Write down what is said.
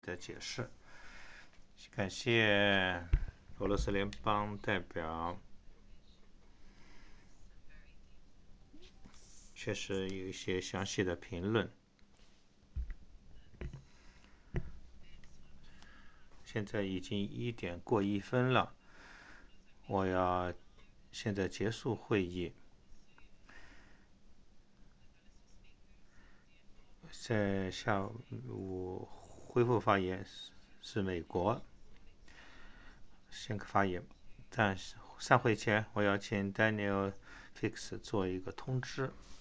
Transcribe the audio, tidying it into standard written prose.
的解释。感谢俄罗斯联邦代表，确实有一些详细的评论。现在已经1:过1分了，我要现在结束会议。在下午恢复发言是美国先发言，但是散会前我要请 Daniel Fix 做一个通知。